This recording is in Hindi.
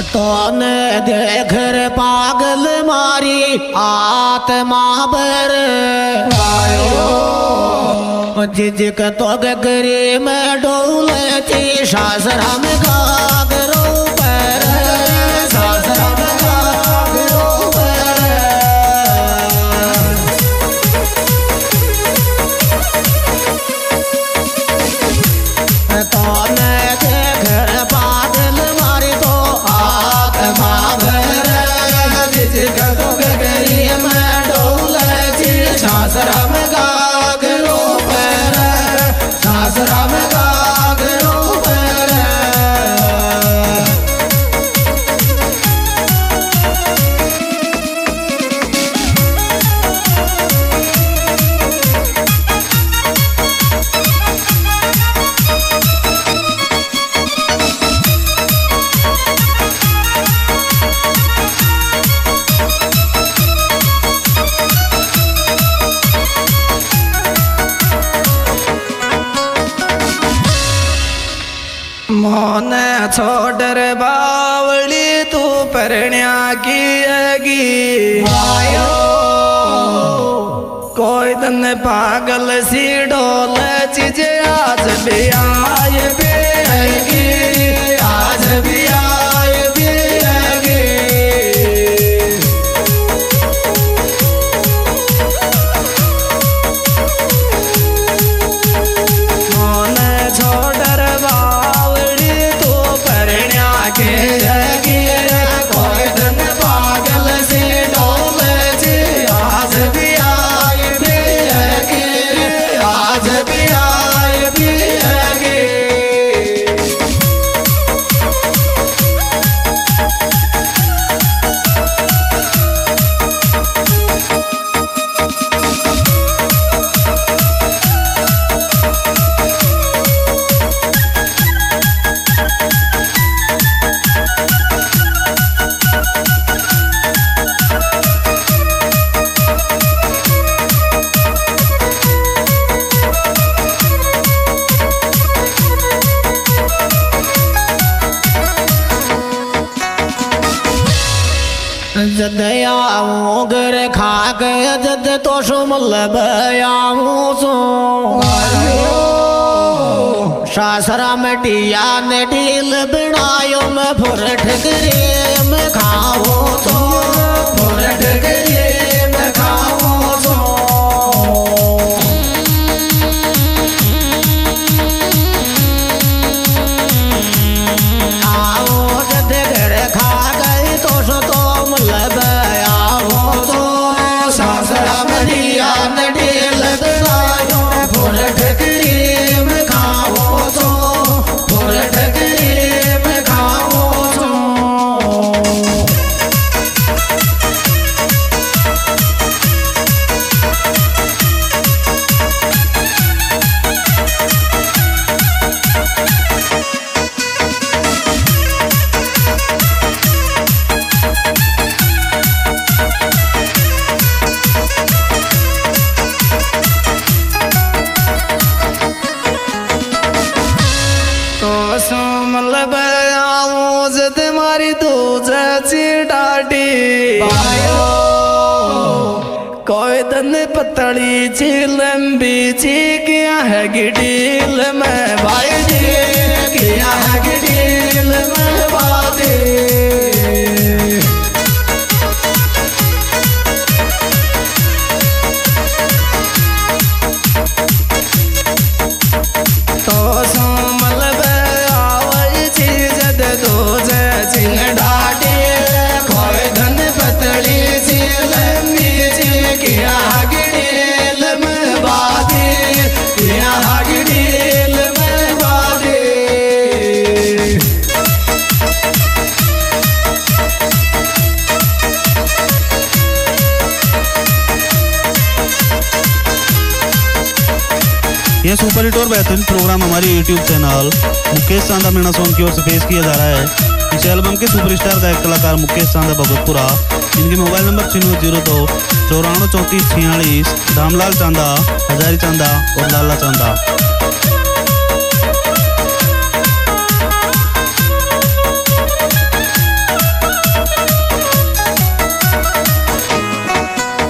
तोने देख रे पागल मारी आत्मा बर आयो जिजक तो गगरी में डोले थी शासरा में गागरो पर शासरा में गागरो पर तोने देख रे पागल मारी तो आत्मा बर जिजक तो गगरी में डोले थी शासरा में गागरो शासरा में गागरो पर मोने छोड़ रे बावली तू परण्या की आयो कोई तन पागल सी डोल चीज आज भी आए बेगी आज भी आए बेगी मोने छोड़ रे कोई धन पागल से डोले जी आज भी आए भी आज भी आए भी जदयाऊं घर खा गया जद तो सुमल बयाऊं सो शासरा में टिया ने ढील बनायो मैं फुरठ गिरे मैं खाओ तो फुरठ गिरे मैं खाओ तो आओ जद घर खा गई तो सो तो शासरा मरिया ने ढील बनायो फुरठ गिरे में खाओ तो फुरठ गिरे में खाओ तो मारी दूजी डाटी कोई तन पतली ची लंबी ची क्या है गिडील में भाई जी क्या है गिडील में बाती तो सोमल आवई चीज दो डाटे कोई धन पतली सी लंबी सी क्या गिड़ेल में बादी क्या गिड़ेल में बादी यह सुपर हिट और बेहतरीन प्रोग्राम हमारे YouTube channel Mukesh Chanda Meena song की ओर से पेश किया जा रहा है। इस एल्बम के सुपरस्टार गायक कलाकार मुकेश चांदा भगतपुरा, इनके मोबाइल नंबर 9602 943446, धामलाल चांदा, हजारी चांदा और लाला चांदा।